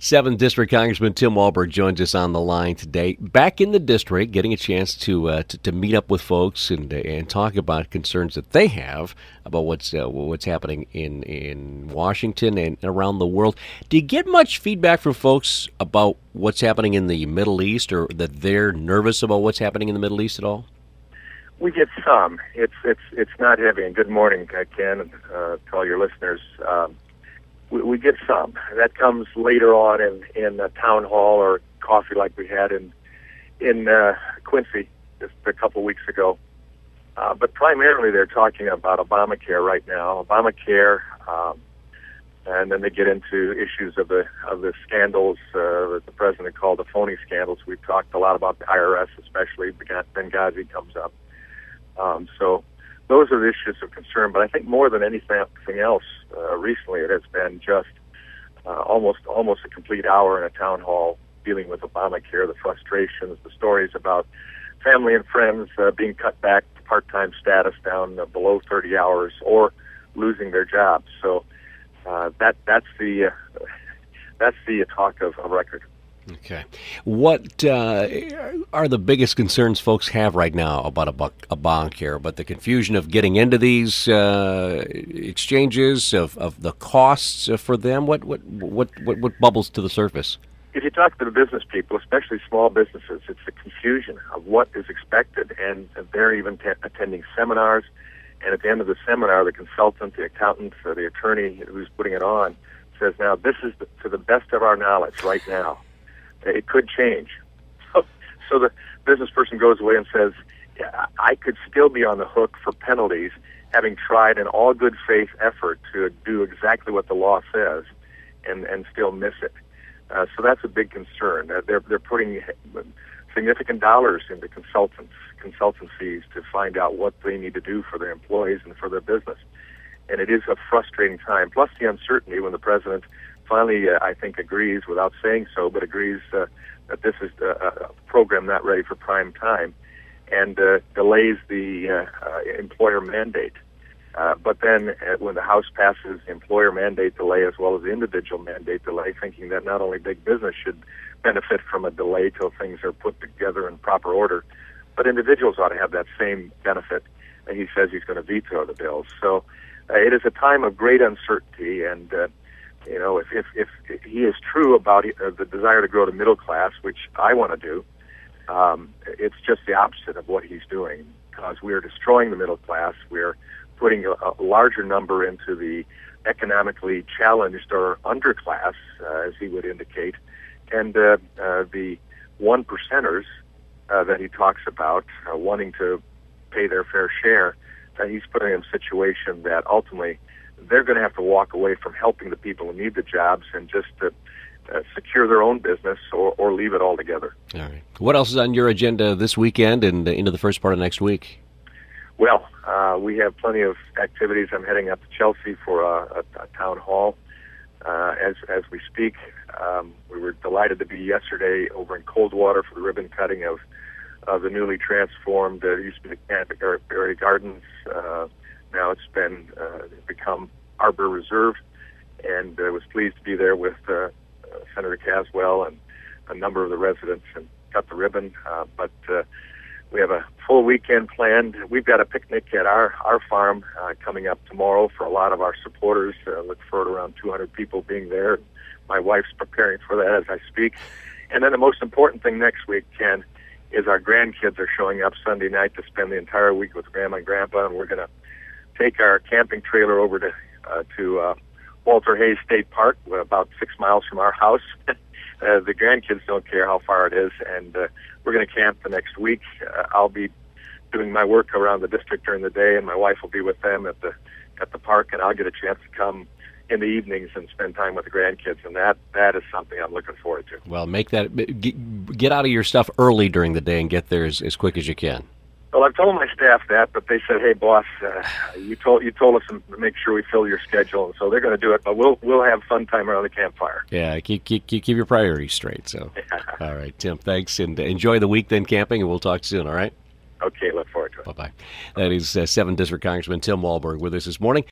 7th District Congressman Tim Walberg joins us on the line today. Back in the district, getting a chance to meet up with folks and talk about concerns that they have about what's happening in Washington and around the world. Do you get much feedback from folks about what's happening in the Middle East, or that they're nervous about what's happening in the Middle East at all? We get some. It's not heavy. And good morning, Ken, and to all your listeners. We get some. That comes later on in a town hall or coffee like we had in Quincy just a couple weeks ago. But primarily they're talking about Obamacare right now. Obamacare, and then they get into issues of the scandals that the president called the phony scandals. We've talked a lot about the IRS, especially. Benghazi comes up. So those are the issues of concern. But I think more than anything else, recently it has been just almost a complete hour in a town hall dealing with Obamacare, the frustrations, the stories about family and friends being cut back to part-time status down below 30 hours or losing their jobs. So that's the talk of record. Okay. What are the biggest concerns folks have right now about Obamacare? But the confusion of getting into these exchanges, of the costs for them. What bubbles to the surface? If you talk to the business people, especially small businesses, it's the confusion of what is expected, and they're even attending seminars. And at the end of the seminar, the consultant, the accountant, or the attorney who's putting it on says, "Now this is to the best of our knowledge right now. It could change." So the business person goes away and says, "Yeah, I could still be on the hook for penalties, having tried in all good faith effort to do exactly what the law says, and still miss it." So that's a big concern. They're putting significant dollars into consultant fees to find out what they need to do for their employees and for their business. And it is a frustrating time. Plus the uncertainty when the president finally, I think, agrees, without saying so, but agrees that this is a program not ready for prime time, and delays the employer mandate. But then when the House passes the employer mandate delay as well as the individual mandate delay, thinking that not only big business should benefit from a delay till things are put together in proper order, but individuals ought to have that same benefit, and he says he's going to veto the bills. So it is a time of great uncertainty, and if he is true about the desire to grow the middle class, which I want to do, it's just the opposite of what he's doing, because we're destroying the middle class. We're putting a larger number into the economically challenged or underclass, as he would indicate, and the one percenters that he talks about wanting to pay their fair share. He's putting them in a situation that ultimately they're going to have to walk away from helping the people who need the jobs and just secure their own business or leave it altogether. All right. What else is on your agenda this weekend and into the first part of next week? Well, we have plenty of activities. I'm heading up to Chelsea for a town hall as we speak. We were delighted to be yesterday over in Coldwater for the ribbon cutting of the newly transformed, used to be the Canterbury Gardens. Now it's become Arbor Reserve, and was pleased to be there with Senator Caswell and a number of the residents and cut the ribbon. But we have a full weekend planned. We've got a picnic at our farm coming up tomorrow for a lot of our supporters. Look forward to around 200 people being there. My wife's preparing for that as I speak. And then the most important thing next week, Ken, is our grandkids are showing up Sunday night to spend the entire week with Grandma and Grandpa, and we're going to take our camping trailer over to Walter Hayes State Park, about 6 miles from our house. The grandkids don't care how far it is, and we're going to camp the next week. I'll be doing my work around the district during the day, and my wife will be with them at the park, and I'll get a chance to come in the evenings and spend time with the grandkids, and that is something I'm looking forward to. Well, get out of your stuff early during the day and get there as quick as you can. Well, I've told my staff that, but they said, "Hey, boss, you told us to make sure we fill your schedule," and so they're going to do it. But we'll have fun time around the campfire. Yeah, keep your priorities straight. So, all right, Tim, thanks, and enjoy the week then camping, and we'll talk soon. All right. Okay, look forward to it. Bye-bye. That is 7th District Congressman Tim Walberg with us this morning.